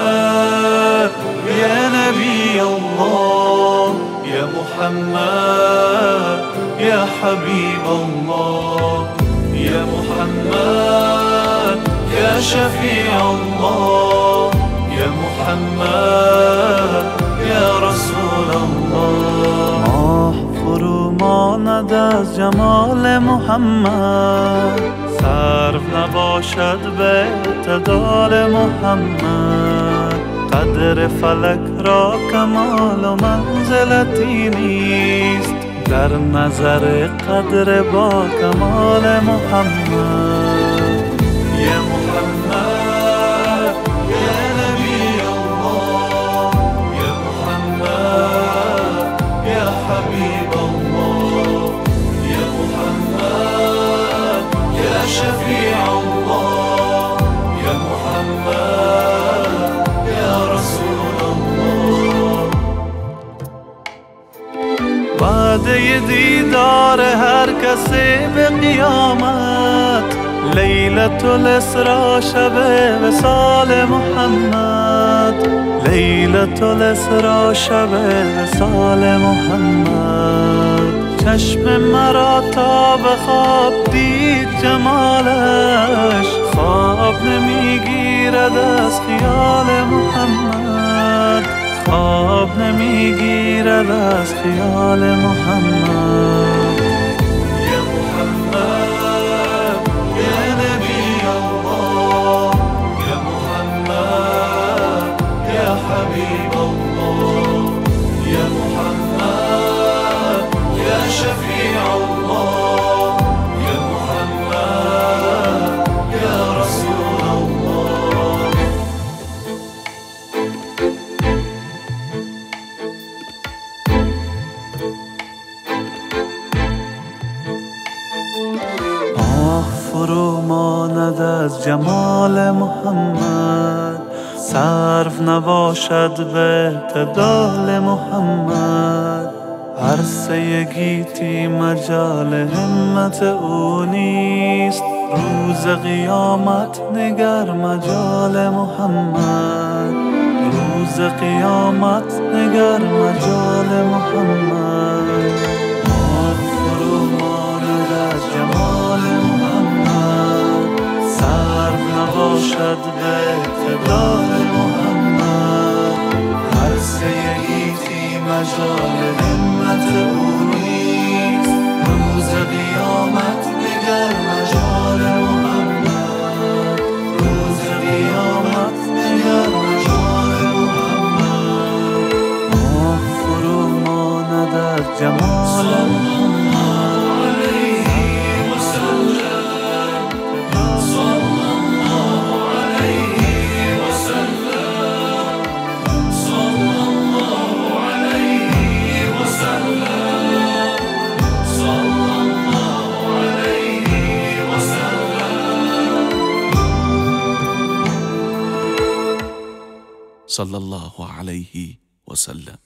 محمد يا نبي الله، يا محمد يا حبيب الله، يا محمد يا شفيع الله، يا محمد يا رسول الله. ماه فرو ماند از جمال محمد، صرف نباشد به اعتدال محمد. قدر فلک را کمال و منزلتی نیست، در نظر قدر با کمال محمد. یا محمد یا نبی الله، یا محمد یا حبیب الله، یا محمد یا شفیع الله، یا محمد یا رسول الله. وعده دیدار هر کسی به قیامت، لیلة الاسراء شب وصال محمد، لیلة الاسراء شب وصال محمد. چشم مرا تا به خواب دید جمالش، خواب نمیگیرد از خیال محمد، خواب نمیگیرد از خیال محمد. یا محمد یا نبی الله، یا محمد یا حبیب الله، یا محمد یا شفیع الله، یا محمد یا رسول الله. فرو ماند از جمال محمد، صرف نباشد به اعتدال محمد. عرصه گیتی مجال همت او نیست، روز قیامت نگر مجال محمد، روز قیامت نگر مجال محمد. فرو ماند از جمال محمد، صرف نباشد به اعتدال محمد. عرصه گیتی مجال همت او نیست، روز قیامت نگر مجال محمد، روز قیامت نگر مجال محمد. فرو ماند از جمال صلى الله عليه وسلم.